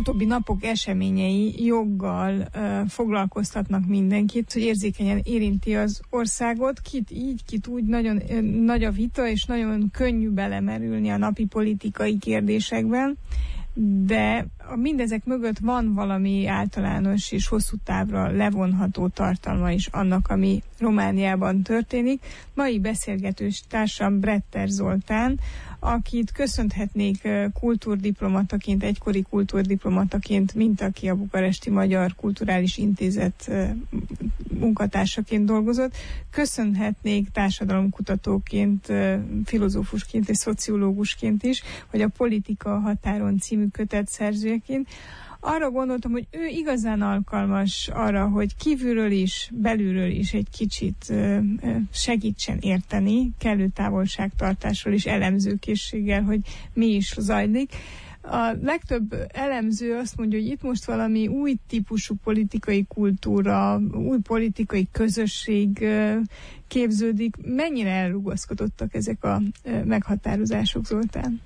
utóbbi napok eseményei joggal foglalkoztatnak mindenkit, hogy érzékenyen érinti az országot, kit így, kit úgy, nagyon nagy a vita, és nagyon könnyű belemerülni a napi politikai kérdésekben, de mindezek mögött van valami általános és hosszú távra levonható tartalma is annak, ami Romániában történik. Mai beszélgetős társam Bretter Zoltán, akit köszönhetnék kultúrdiplomataként, egykori kultúrdiplomataként, mint aki a Bukaresti Magyar Kulturális Intézet munkatársaként dolgozott. Köszönhetnék társadalomkutatóként, filozófusként és szociológusként is, hogy a Politika a határon című kötet szerzőjeként. Arra gondoltam, hogy ő igazán alkalmas arra, hogy kívülről is, belülről is egy kicsit segítsen érteni, kellő távolságtartásról és elemzőkészséggel, hogy mi is zajlik. A legtöbb elemző azt mondja, hogy itt most valami új típusú politikai kultúra, új politikai közösség képződik. Mennyire elrugaszkodottak ezek a meghatározások, Zoltán?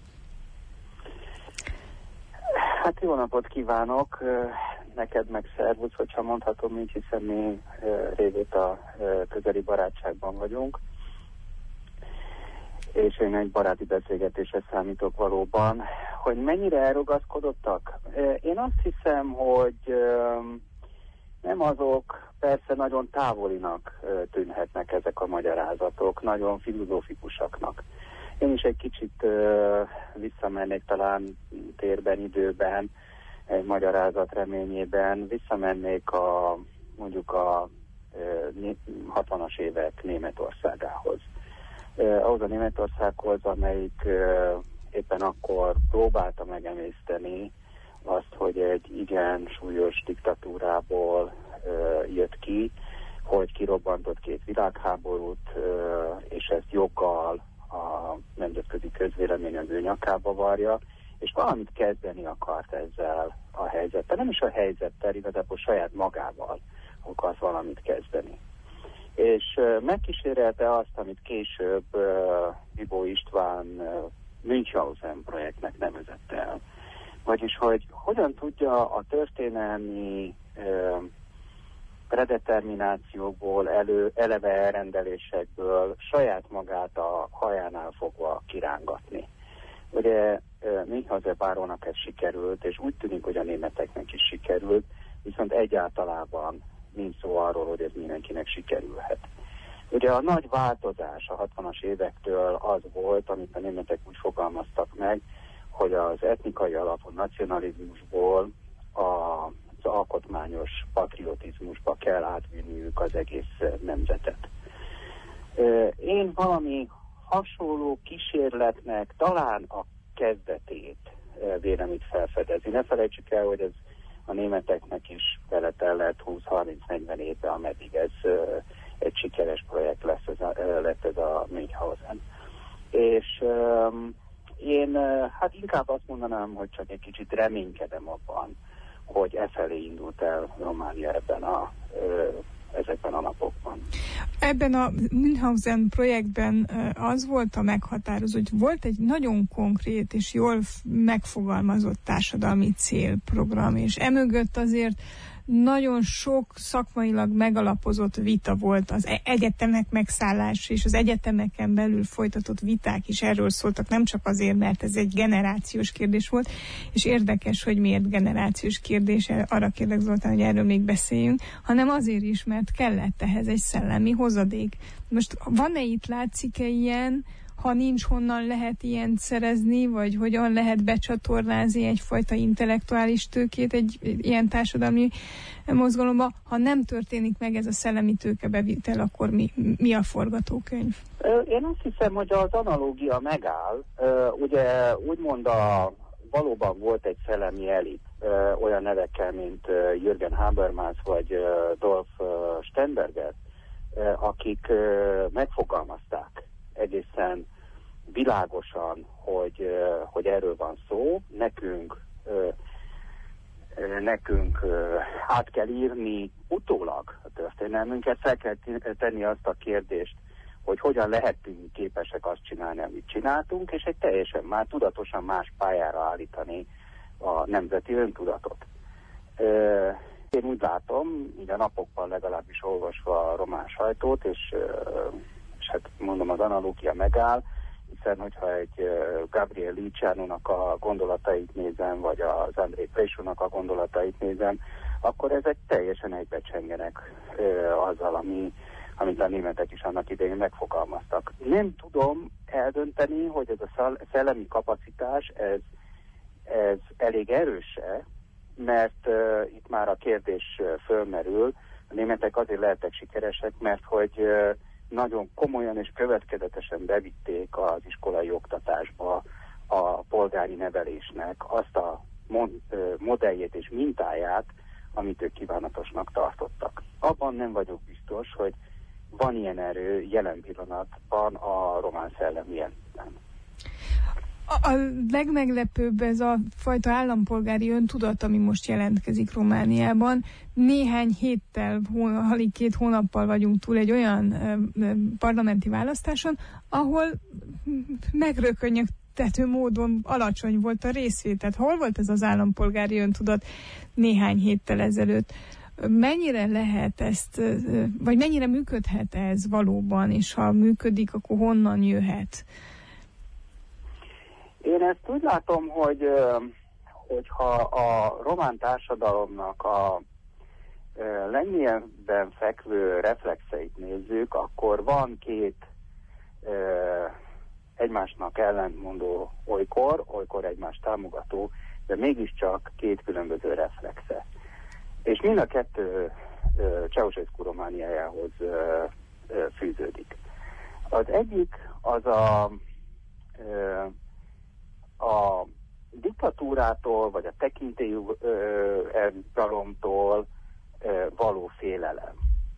Hát jó napot kívánok, neked meg szervusz, hogyha mondhatom, így, hiszen mi régóta közeli barátságban vagyunk, és én egy baráti beszélgetésre számítok valóban. Hogy mennyire elrugaszkodottak? Én azt hiszem, hogy nem azok, persze nagyon távolinak tűnhetnek ezek a magyarázatok, nagyon filozófikusaknak. Én is egy kicsit visszamennék talán térben, időben, egy magyarázat reményében, visszamennék mondjuk a 60-as évek Németországához. Ahhoz a Németországhoz, amelyik éppen akkor próbálta megemészteni azt, hogy egy igen súlyos diktatúrából jött ki, hogy kirobbantott 2 világháborút, és ezt joggal a nemzetközi közvélemény az ő nyakába varja, és valamit kezdeni akart ezzel a helyzettel. Nem is a helyzettel, igazából saját magával akart valamit kezdeni. És megkísérelte azt, amit később Bibó István Münchhausen projektnek nevezett el. Vagyis, hogy hogyan tudja a történelmi predeterminációkból, eleve elrendelésekből saját magát a hajánál fogva kirángatni. Ugye Münchhausen bárónak ez sikerült, és úgy tűnik, hogy a németeknek is sikerült, viszont egyáltalában nincs szó arról, hogy ez mindenkinek sikerülhet. Ugye a nagy változás a 60-as évektől az volt, amit a németek úgy fogalmaztak meg, hogy az etnikai alapú nacionalizmusból az alkotmányos patriotizmusba kell átvinniük az egész nemzetet. Én valami hasonló kísérletnek talán a kezdetét vélem itt felfedezni. Ne felejtsük el, hogy ez a németeknek is beletellett 20-30-40 évbe, ameddig ez egy sikeres projekt lett ez a Münchhausen. És én hát inkább azt mondanám, hogy csak egy kicsit reménykedem abban, hogy felé indult el Románia ezekben a napokban. Ebben a Münchhausen projektben az volt a meghatározó, hogy volt egy nagyon konkrét és jól megfogalmazott társadalmi célprogram, és emögött azért nagyon sok szakmailag megalapozott vita volt, az egyetemek megszállása és az egyetemeken belül folytatott viták is erről szóltak, nem csak azért, mert ez egy generációs kérdés volt, és érdekes, hogy miért generációs kérdés, arra kérlek Zoltán, hogy erről még beszéljünk, hanem azért is, mert kellett ehhez egy szellemi hozadék. Most van-e itt, látszik-e ilyen, ha nincs, honnan lehet ilyent szerezni, vagy hogyan lehet becsatornázni egyfajta intellektuális tőkét egy ilyen társadalmi mozgalomba? Ha nem történik meg ez a szellemi tőkebevitel, akkor mi a forgatókönyv? Én azt hiszem, hogy az analógia megáll. Ugye úgymond valóban volt egy szellemi elit, olyan nevekkel, mint Jürgen Habermas vagy Dolf Sternberger, akik megfogalmazták egészen világosan, hogy erről van szó, nekünk át kell írni utólag a történelmünket, fel kell tenni azt a kérdést, hogy hogyan lehetünk képesek azt csinálni, amit csináltunk, és egy teljesen már tudatosan más pályára állítani a nemzeti öntudatot. Én úgy látom, így a napokban legalábbis olvasva a román sajtót, és hát mondom, az analógia megáll, hiszen hogyha egy Gabriel Luciano-nak a gondolatait nézem, vagy az André Plesónak a gondolatait nézem, akkor ezek teljesen egybecsengenek azzal, amit a németek is annak idején megfogalmaztak. Nem tudom eldönteni, hogy ez a szellemi kapacitás, ez elég erőse, mert itt már a kérdés fölmerül. A németek azért lehettek sikeresek, mert hogy nagyon komolyan és következetesen bevitték az iskolai oktatásba a polgári nevelésnek azt a modelljét és mintáját, amit ők kívánatosnak tartottak. Abban nem vagyok biztos, hogy van ilyen erő jelen pillanatban a román szellemi életben. A legmeglepőbb ez a fajta állampolgári öntudat, ami most jelentkezik Romániában. Néhány héttel, alig 2 hónappal vagyunk túl egy olyan parlamenti választáson, ahol megrökönyögtető módon alacsony volt a részvétel. Hol volt ez az állampolgári öntudat néhány héttel ezelőtt? Mennyire lehet ezt, vagy mennyire működhet ez valóban, és ha működik, akkor honnan jöhet? Én ezt úgy látom, hogyha a román társadalomnak a legmélyebben fekvő reflexeit nézzük, akkor van 2 egymásnak ellentmondó olykor egymást támogató, de mégiscsak 2 különböző reflexe. És mind a 2 Ceausescu Romániájához fűződik. Az egyik az a diktatúrától, vagy a tekintélyuralomtól való félelem.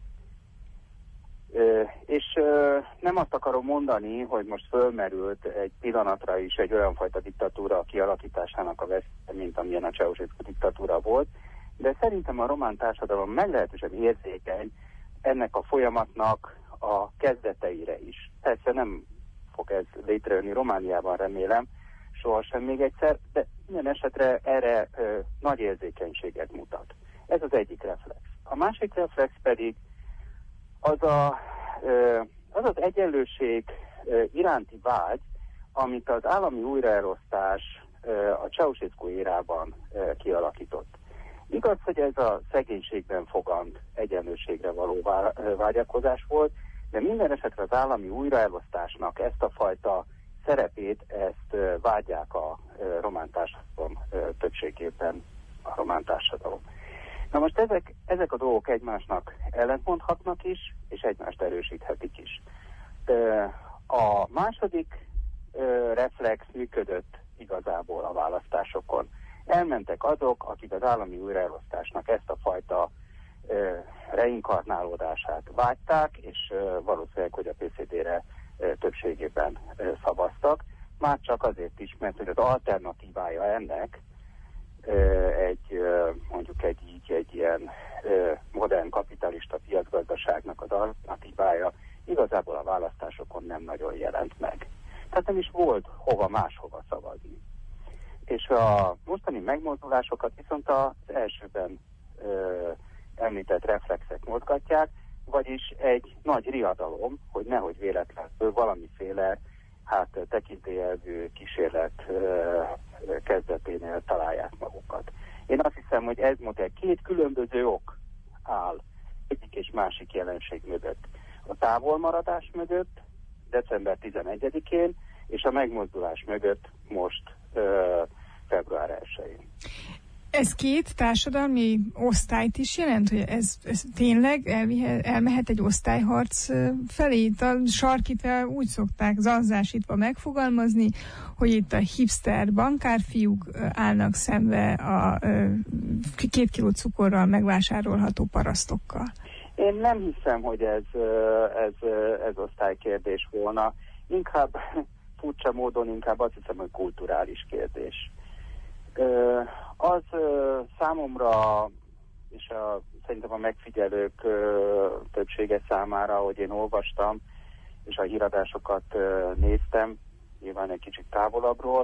És nem azt akarom mondani, hogy most fölmerült egy pillanatra is egy olyan fajta diktatúra kialakításának a veszélye, mint amilyen a Ceausescu diktatúra volt, de szerintem a román társadalom meglehetősen érzékeny ennek a folyamatnak a kezdeteire is. Persze nem fog ez létrejönni Romániában, remélem, sohasem még egyszer, de minden esetre erre nagy érzékenységet mutat. Ez az egyik reflex. A másik reflex pedig az az egyenlőség iránti vágy, amit az állami újraelosztás a Ceausescu érában kialakított. Igaz, hogy ez a szegénységben fogant egyenlőségre való vágyakozás volt, de minden esetre az állami újraelosztásnak ezt a fajta szerepét, ezt vágyják a román társadalom többségében a román társadalom. Na most ezek a dolgok egymásnak ellentmondhatnak is, és egymást erősíthetik is. A második reflex működött igazából a választásokon. Elmentek azok, akik az állami újraelosztásnak ezt a fajta reinkarnálódását vágyták, és valószínűleg, hogy a PSZD-re többségében szavaztak. Már csak azért is, mert hogy az alternatívája ennek mondjuk egy ilyen modern kapitalista piacgazdaságnak az alternatívája igazából a választásokon nem nagyon jelent meg. Tehát nem is volt hova máshova szavazni. És a mostani megmozdulásokat viszont az elsőben említett reflexek mozgatják, vagyis egy nagy riadalom, hogy nehogy véletlenül valamiféle tekintélyelvű kísérlet kezdeténél találják magukat. Én azt hiszem, hogy ez modell 2 különböző ok áll egyik és másik jelenség mögött. A távolmaradás mögött december 11-én, és a megmozdulás mögött most február 1-én. Ez 2 társadalmi osztályt is jelent, hogy ez tényleg elmehet egy osztályharc felé? Itt a sarkit úgy szokták zanzásítva megfogalmazni, hogy itt a hipster bankárfiúk állnak szembe a 2 kiló cukorral megvásárolható parasztokkal. Én nem hiszem, hogy ez osztálykérdés volna. Inkább furcsa módon azt hiszem, hogy kulturális kérdés. Az számomra, és szerintem a megfigyelők többsége számára, hogy én olvastam, és a híradásokat néztem, nyilván egy kicsit távolabbról,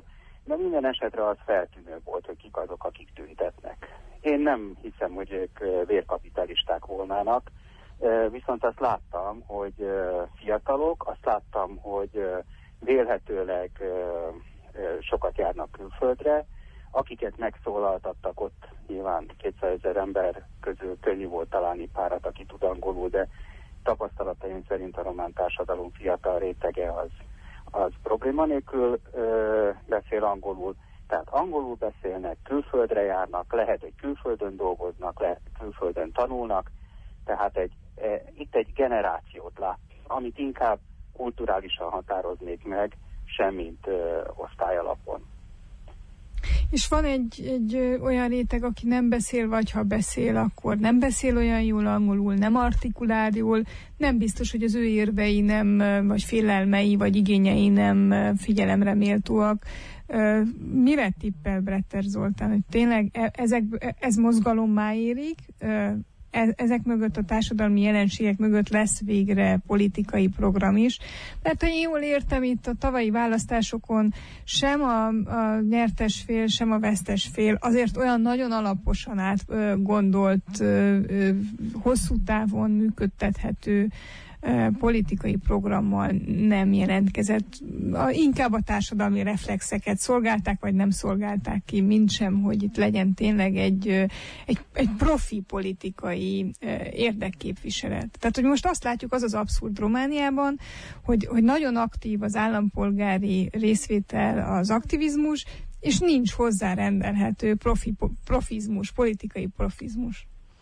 de minden esetre az feltűnő volt, hogy kik azok, akik tüntetnek. Én nem hiszem, hogy ők vérkapitalisták volnának, viszont azt láttam, hogy fiatalok, azt láttam, hogy vélhetőleg sokat járnak külföldre, akiket megszólaltattak ott, nyilván 200 000 ember közül könnyű volt találni párat, aki tud angolul, de tapasztalataim szerint a román társadalom fiatal rétege az probléma nélkül beszél angolul. Tehát angolul beszélnek, külföldre járnak, lehet, hogy külföldön dolgoznak, lehet, hogy külföldön tanulnak, tehát itt egy generációt lát, amit inkább kulturálisan határoznék meg, semmint osztályalapon. És van egy olyan réteg, aki nem beszél, vagy ha beszél, akkor nem beszél olyan jól angolul, nem artikulál jól, nem biztos, hogy az ő érvei nem, vagy félelmei, vagy igényei nem figyelemre méltóak. Mire tippel Bretter Zoltán, hogy tényleg ez mozgalommá érik, ezek mögött, a társadalmi jelenségek mögött lesz végre politikai program is. Mert ha én jól értem, itt a tavalyi választásokon sem a nyertes fél, sem a vesztes fél azért olyan nagyon alaposan átgondolt, hosszú távon működtethető politikai programmal nem jelentkezett. Inkább a társadalmi reflexeket szolgálták, vagy nem szolgálták ki, mintsem, hogy itt legyen tényleg egy profi politikai érdekképviselet. Tehát, hogy most azt látjuk, az abszurd Romániában, hogy nagyon aktív az állampolgári részvétel, az aktivizmus, és nincs hozzárendelhető profizmus, politikai profizmus.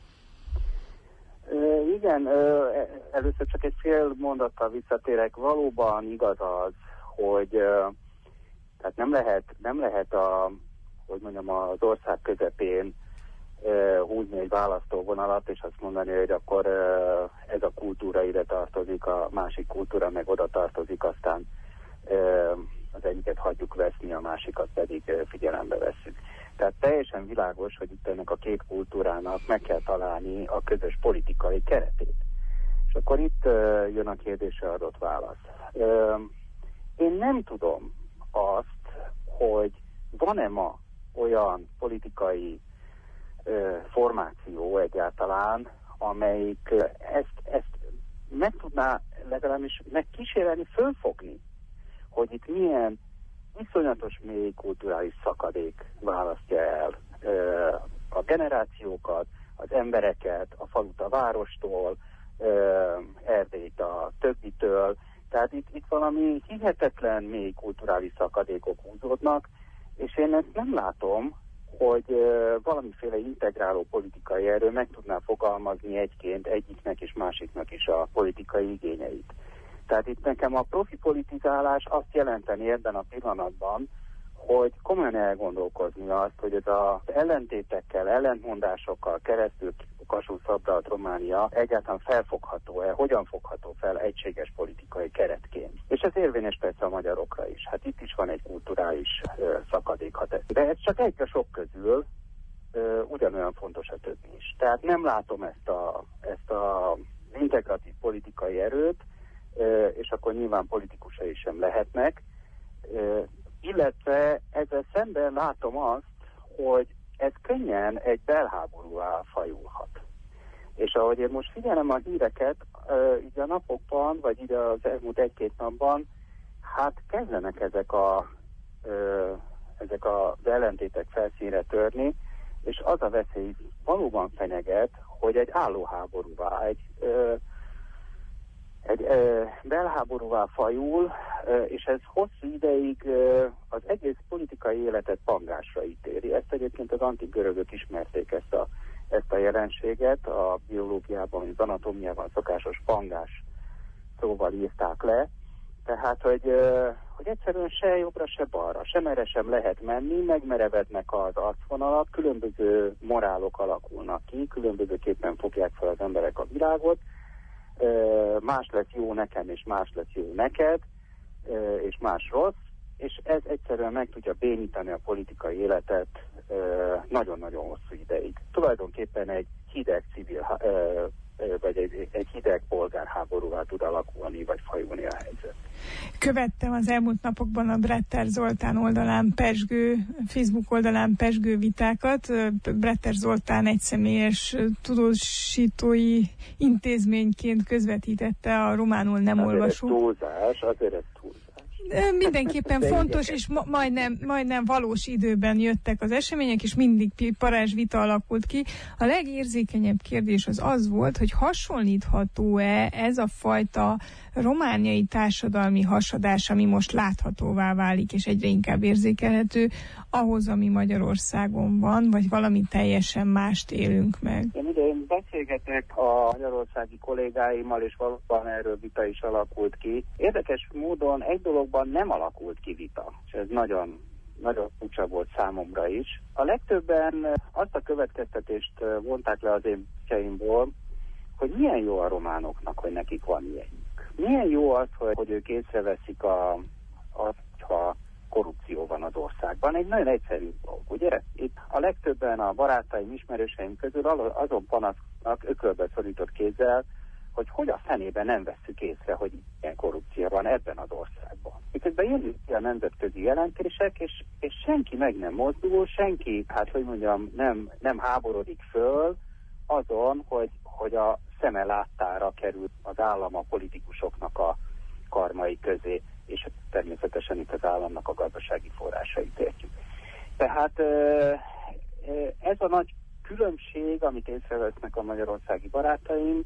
Igen, először csak egy fél mondattal visszatérek. Valóban igaz az, hogy tehát nem lehet az ország közepén húzni egy választóvonalat, és azt mondani, hogy akkor ez a kultúra ide tartozik, a másik kultúra meg oda tartozik, aztán az egyiket hagyjuk veszni, a másikat pedig figyelembe vesszük. Tehát teljesen világos, hogy itt ennek a két kultúrának meg kell találni a közös politikai keretét. És akkor itt jön a kérdésre adott válasz. Én nem tudom azt, hogy van-e ma olyan politikai formáció egyáltalán, amelyik ezt meg tudná legalábbis megkísérelni, fölfogni, hogy itt milyen iszonyatos mély kulturális szakadék választja el a generációkat, az embereket, a falut a várostól, Erdélyt a többitől. Tehát itt valami hihetetlen mély kulturális szakadékok húzódnak, és én ezt nem látom, hogy valamiféle integráló politikai erő meg tudná fogalmazni egyiknek és másiknak is a politikai igényeit. Tehát itt nekem a profi politizálás azt jelenteni ebben a pillanatban, hogy komolyan elgondolkozni azt, hogy ez az ellentétekkel, ellentmondásokkal keresztül Kossuth Szabdalt Románia egyáltalán felfogható-e, hogyan fogható fel egységes politikai keretként. És ez érvényes persze a magyarokra is. Hát itt is van egy kulturális szakadék, de ez csak egy a sok közül, ugyanolyan fontos a többi is. Tehát nem látom ezt a integratív politikai erőt, és akkor nyilván politikusai sem lehetnek, illetve ezzel szemben látom azt, hogy ez könnyen egy belháborúvá fajulhat. És ahogy én most figyelem a híreket, így a napokban, vagy így az elmúlt egy-két napban, hát kezdenek ezek az ellentétek felszínre törni, és az a veszély valóban fenyeget, hogy egy állóháborúvá, egy belháborúvá fajul, és ez hosszú ideig az egész politikai életet pangásra ítéli. Ezt egyébként az antik görögök ismerték ezt a jelenséget, a biológiában, az anatómiában szokásos pangás szóval írták le. Tehát, hogy egyszerűen se jobbra, se balra, sem erre sem lehet menni, megmerevednek az arcvonalat, különböző morálok alakulnak ki, különbözőképpen fogják fel az emberek a világot, más lesz jó nekem, és más lesz jó neked, és más rossz, és ez egyszerűen meg tudja bénítani a politikai életet nagyon-nagyon hosszú ideig. Tulajdonképpen egy hideg civil vagy egy hideg polgárháborúval tud alakulni, vagy fajulni a helyzet. Követtem az elmúlt napokban a Bretter Zoltán oldalán Facebook oldalán pezsgő vitákat. Bretter Zoltán egyszemélyes tudósítói intézményként közvetítette a románul nem olvasó. Azért ez túlzás. Mindenképpen fontos, és majdnem valós időben jöttek az események, és mindig parázs vita alakult ki. A legérzékenyebb kérdés az volt, hogy hasonlítható-e ez a fajta romániai társadalmi hasadás, ami most láthatóvá válik, és egyre inkább érzékelhető, ahhoz, ami Magyarországon van, vagy valami teljesen mást élünk meg. Én beszélgetek a magyarországi kollégáimmal, és valóban erről vita is alakult ki. Érdekes módon egy dologban nem alakult ki vita, és ez nagyon furcsa volt számomra is. A legtöbben azt a következtetést vonták le az én cseimból, hogy milyen jó a románoknak, hogy nekik van ilyenjük. Milyen jó az, hogy ők észreveszik ha korrupció van az országban. Egy nagyon egyszerű dolog, ugye? Itt a legtöbben a barátaim, ismerőseim közül azon panasznak ökölbe szorított kézzel, hogy a fenében nem vesszük észre, hogy ilyen korrupció van ebben az országban. Miközben jönnek ki a nemzetközi jelentések, és senki meg nem mozdul, senki, nem háborodik föl azon, hogy a szeme láttára kerül az állam a politikusoknak a karmai közé, és természetesen itt az államnak a gazdasági forrásait értjük. Tehát ez a nagy különbség, amit észrevesznek a magyarországi barátaim,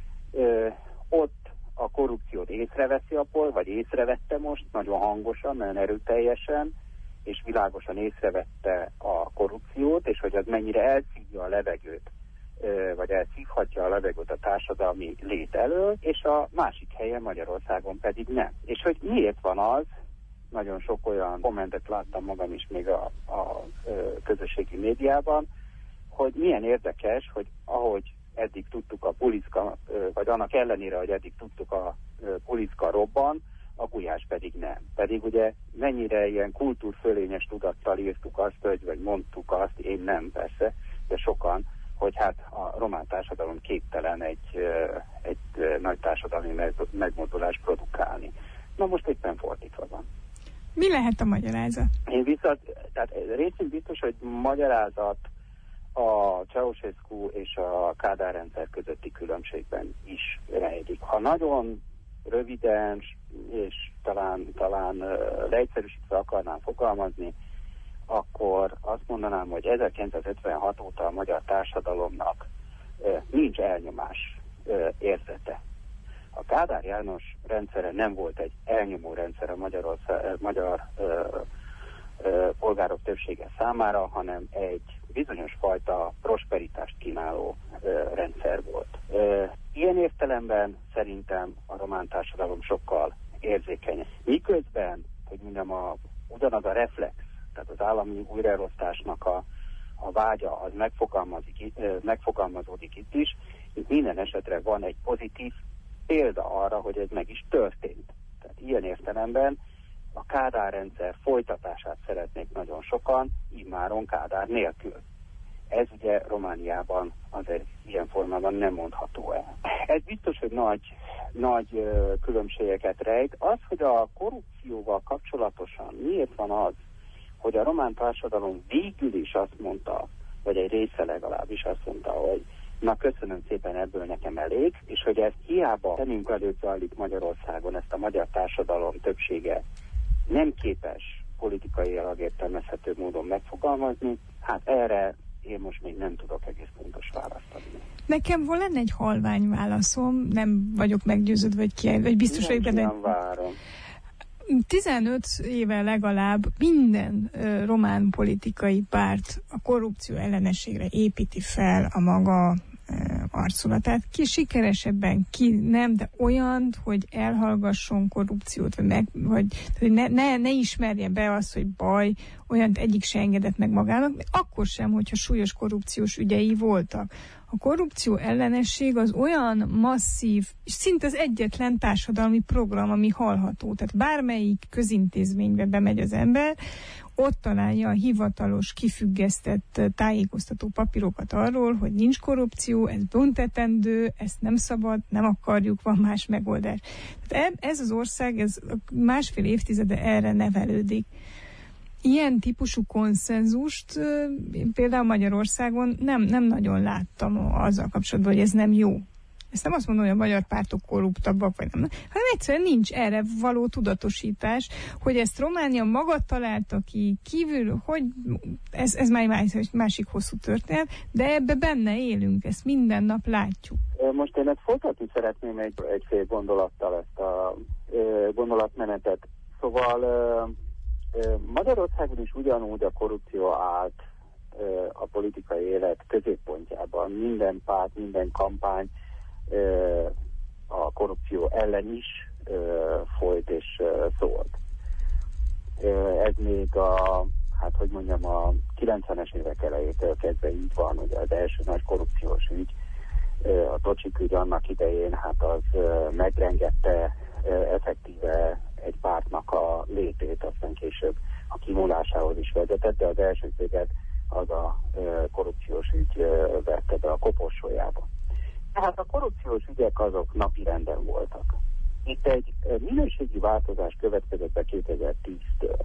ott a korrupciót észreveszi vagy észrevette most, nagyon hangosan, nagyon erőteljesen, és világosan észrevette a korrupciót, és hogy az mennyire elszívja a levegőt, vagy elszívhatja a levegőt a társadalmi lét elől, és a másik helyen Magyarországon pedig nem. És hogy miért van az, nagyon sok olyan kommentet láttam magam is még a közösségi médiában, hogy milyen érdekes, hogy ahogy eddig tudtuk a Pulicka, vagy annak ellenére, hogy eddig tudtuk a Pulicka robban, a Gulyás pedig nem. Pedig ugye mennyire ilyen kultúrfölényes tudattal írtuk azt, vagy mondtuk azt, én nem persze, de sokan, hogy hát a román társadalom képtelen egy nagy társadalmi megmozdulást produkálni. Na most éppen fordítva van. Mi lehet a magyarázat? Tehát részint biztos, hogy magyarázat a Ceausescu és a Kádár rendszer közötti különbségben is rejlik. Ha nagyon röviden és talán leegyszerűsítve akarnám fogalmazni, akkor azt mondanám, hogy 1956 óta a magyar társadalomnak nincs elnyomás érzete. A Kádár János rendszere nem volt egy elnyomó rendszer a magyar polgárok többsége számára, hanem egy bizonyos fajta prosperitást kínáló rendszer volt. Ilyen értelemben szerintem a román társadalom sokkal érzékenyebb. Miközben, hogy mondjam, ugyanaz a reflex, tehát az állami újraelosztásnak a vágya, az megfogalmazódik itt is, itt minden esetre van egy pozitív példa arra, hogy ez meg is történt. Tehát ilyen értelemben a Kádár rendszer folytatását szeretnék nagyon sokan, immáron Kádár nélkül. Ez ugye Romániában azért ilyen formában nem mondható el. Ez biztos, hogy nagy különbségeket rejt. Az, hogy a korrupcióval kapcsolatosan miért van az, hogy a román társadalom végül is azt mondta, vagy egy része legalábbis azt mondta, hogy na köszönöm szépen, ebből nekem elég, és hogy ezt hiába szemünk előtt zajlik Magyarországon, ezt a magyar társadalom többsége nem képes politikailag értelmezhető módon megfogalmazni, hát erre én most még nem tudok egész pontos választ adni. Nekem lenne egy halvány válaszom, nem vagyok meggyőződve, vagy biztos vagyok benne. Nem várom. 15 éve legalább minden román politikai párt a korrupció ellenességre építi fel a maga arculatát. Ki sikeresebben, ki nem, de olyan, hogy elhallgasson korrupciót, vagy ne ismerje be azt, hogy baj, olyan egyik se engedett meg magának, de akkor sem, hogyha súlyos korrupciós ügyei voltak. A korrupció ellenesség az olyan masszív, és szinte az egyetlen társadalmi program, ami hallható. Tehát bármelyik közintézménybe bemegy az ember, ott találja a hivatalos, kifüggesztett tájékoztató papírokat arról, hogy nincs korrupció, ez büntetendő, ezt nem szabad, nem akarjuk, van más megoldás. Tehát ez az ország, ez másfél évtizede erre nevelődik. Ilyen típusú konszenzust például Magyarországon nem nagyon láttam azzal kapcsolatban, hogy ez nem jó. Ezt nem azt mondom, hogy a magyar pártok korruptabbak, vagy nem, hanem egyszerűen nincs erre való tudatosítás, hogy ezt Románia maga találta ki kívül, hogy ez már egy másik hosszú történet, de ebbe benne élünk, ezt minden nap látjuk. Most én ezt folytatni szeretném egy fél gondolattal ezt a gondolatmenetet. Szóval Magyarországon is ugyanúgy a korrupció állt a politikai élet középpontjában. Minden párt, minden kampány a korrupció ellen is folyt és szólt. Ez még a 90-es évek elejétől kezdve így van, ugye az első nagy korrupciós ügy, a Tocsik ügy annak idején, az megrengette effektíve egy pártnak a létét, aztán később a kimulásához is vezetett, de az első céget az a korrupciós ügy vette be a koporsójába. Tehát a korrupciós ügyek azok napirenden voltak. Itt egy minőségi változás következett be 2010-től.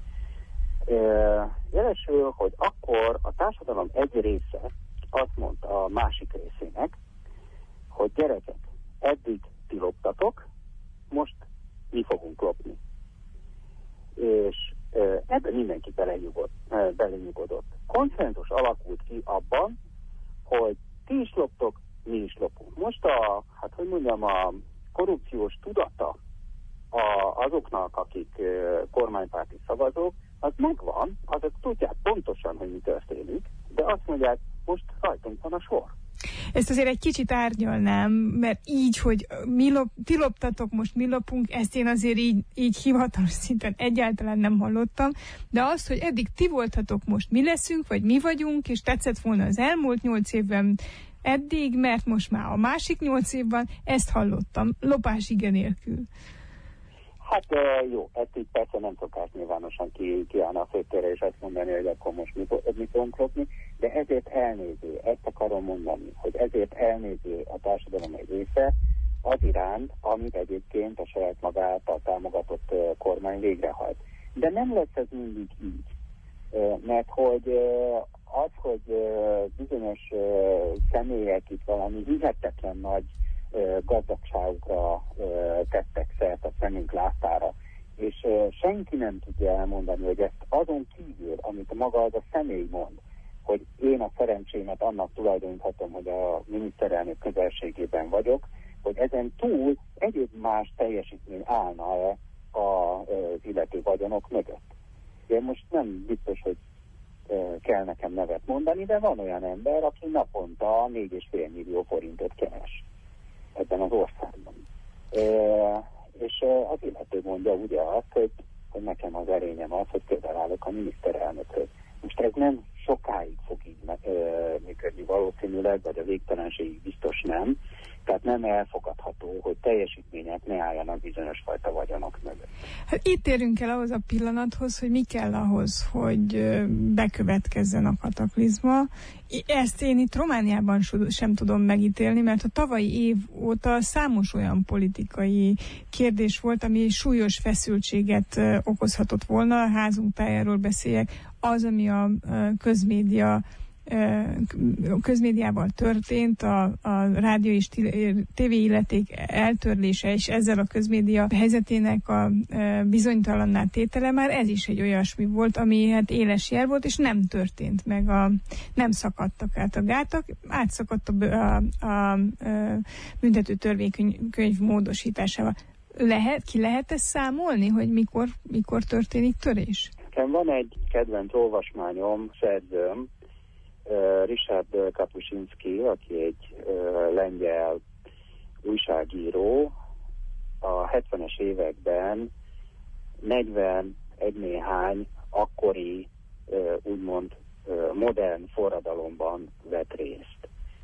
Jelesül, hogy akkor a társadalom egy része azt mondta a másik részének, hogy gyerekek, eddig ti loptatok, most mi fogunk lopni. És ebben mindenki belenyugodott. Konszenzus alakult ki abban, hogy ti is loptok, mi is lopunk. Most a korrupciós tudata azoknak, akik kormánypárti szavazók, az megvan, azok tudják pontosan, hogy mi történik, de azt mondják, most rajtunk van a sor. Ezt azért egy kicsit árnyalnám, mert így, hogy ti loptatok, most mi lopunk, ezt én azért így hivatalos szinten egyáltalán nem hallottam, de azt, hogy eddig ti voltatok, most mi leszünk, vagy mi vagyunk, és tetszett volna az elmúlt 8 évben eddig, mert most már a másik 8 évben, ezt hallottam, lopás ige nélkül. Jó, ezt így persze nem szokás nyilvánosan kiállni a főtérre, és azt mondani, hogy akkor most mi fogunk lopni, de ezért elnéző, ezt akarom mondani, hogy ezért elnéző a társadalom egy része az iránt, amit egyébként a saját maga által támogatott kormány végrehajt. De nem lesz ez mindig így, mert hogy hogy bizonyos személyek itt valami hihetetlen nagy gazdagságukra tettek szert a szemünk láttára, és senki nem tudja elmondani, hogy ezt azon kívül, amit maga az a személy mond, hogy én a szerencsémet annak tulajdoníthatom, hogy a miniszterelnök közelségében vagyok, hogy ezen túl egyéb más teljesítmény állna az illető vagyonok mögött. Én most nem biztos, hogy kell nekem nevet mondani, de van olyan ember, aki naponta 4,5 millió forintot keres ebben az országban. És az illető mondja ugye azt, hogy nekem az erényem az, hogy közel állok a miniszterelnökhöz. Most ez nem sokáig fog így működni valószínűleg, vagy a végtelenségig biztos nem. Tehát nem elfogadható, hogy teljesítmények ne álljanak bizonyos fajta vagyonok mögött. Itt érünk el ahhoz a pillanathoz, hogy mi kell ahhoz, hogy bekövetkezzen a kataklizma. Ezt én itt Romániában sem tudom megítélni, mert a tavalyi év óta számos olyan politikai kérdés volt, ami súlyos feszültséget okozhatott volna. A házunk tájáról beszéljek. Az, ami a közmédiával történt, a rádió és TV illeték eltörlése, és ezzel a közmédia helyzetének a bizonytalanná tétele, már ez is egy olyasmi volt, ami éles jel volt, és nem történt meg, nem szakadtak át a gátak, átszakadt a büntető törvénykönyv módosításával. Ki lehet ezt számolni, hogy mikor történik törés? Van egy kedvenc olvasmányom, szerzőm, Richard Kapuscinski, aki egy lengyel újságíró, a 70-es években 41 néhány akkori úgymond modern forradalomban vett részt.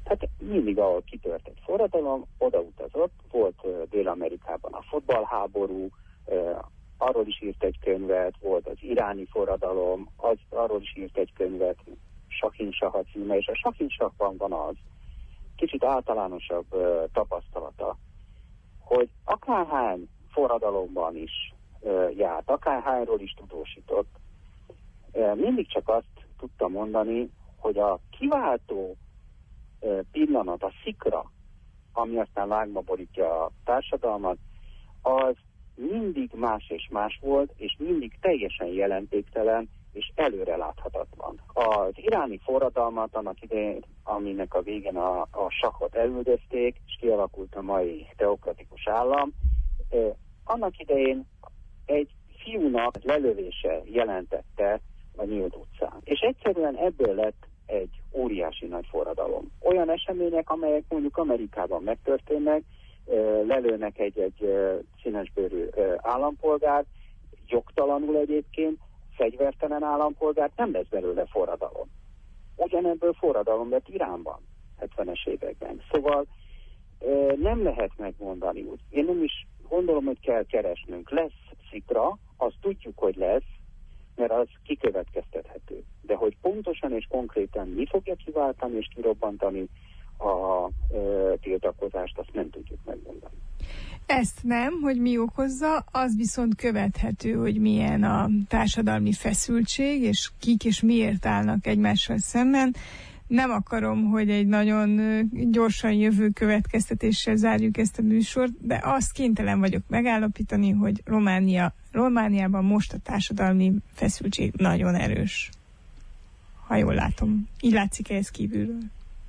Tehát mindig, ahol kitört egy forradalom, oda utazott, volt Dél-Amerikában a futballháború, arról is írt egy könyvet, volt az iráni forradalom, arról is írt egy könyvet, Sahin Saha címe, és a Sahin Sahban van az, kicsit általánosabb tapasztalata, hogy akárhány forradalomban is járt, akárhányról is tudósított, mindig csak azt tudta mondani, hogy a kiváltó pillanat, a szikra, ami aztán lángba borítja a társadalmat, az mindig más és más volt, és mindig teljesen jelentéktelen és előreláthatatlan. Az iráni forradalmat annak idején, aminek a végén a sahot elüldözték, és kialakult a mai teokratikus állam, annak idején egy fiúnak lelövése jelentette a nyílt utcán. És egyszerűen ebből lett egy óriási nagy forradalom. Olyan események, amelyek mondjuk Amerikában megtörténnek, lelőnek egy színesbőrű állampolgárt, jogtalanul egyébként, fegyvertelen állampolgárt, nem lesz belőle forradalom. Ugyanebből forradalom lett Iránban 70-es években. Szóval nem lehet megmondani úgy. Én nem is gondolom, hogy kell keresnünk. Lesz szikra, azt tudjuk, hogy lesz, mert az kikövetkeztethető. De hogy pontosan és konkrétan mi fogja kiváltani és kirobbantani a tiltakozást, azt nem tudjuk megmondani. Ezt nem, hogy mi okozza, az viszont követhető, hogy milyen a társadalmi feszültség, és kik és miért állnak egymással szemben. Nem akarom, hogy egy nagyon gyorsan jövő következtetéssel zárjuk ezt a műsort, de azt kénytelen vagyok megállapítani, hogy Romániában most a társadalmi feszültség nagyon erős. Ha jól látom. Így látszik ez kívülről?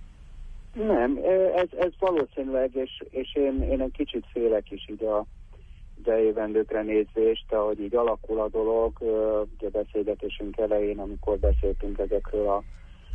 Nem, ez valószínűleg, és én egy kicsit félek is így a bejövendőkre nézvést, ahogy így alakul a dolog, ugye beszélgetésünk elején, amikor beszéltünk ezekről a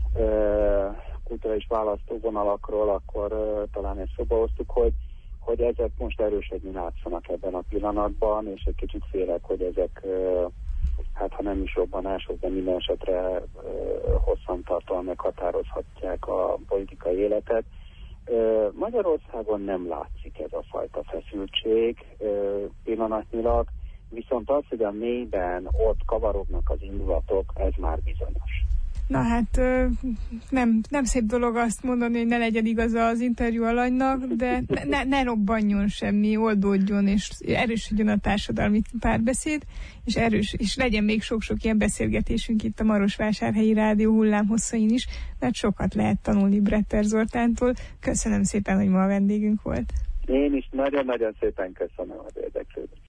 kulturális választóvonalakról, akkor talán ezt szóba hoztuk, hogy ezek most erősödni látszanak ebben a pillanatban, és egy kicsit félek, hogy ezek, hát ha nem is robbanások, de minden esetre hosszantartóan meghatározhatják a politikai életet. Magyarországon nem látszik ez a fajta feszültség pillanatnyilag, viszont az, hogy a mélyben ott kavarognak az indulatok, ez már bizonyos. Na hát nem szép dolog azt mondani, hogy ne legyen igaza az interjú alanynak, de ne robbanjon semmi, oldódjon, és erősödjön a társadalmi párbeszéd, és legyen még sok-sok ilyen beszélgetésünk itt a Marosvásárhelyi Rádió hullámhosszain is, mert sokat lehet tanulni Bretter Zoltántól. Köszönöm szépen, hogy ma a vendégünk volt. Én is nagyon-nagyon szépen köszönöm az érdeklődést.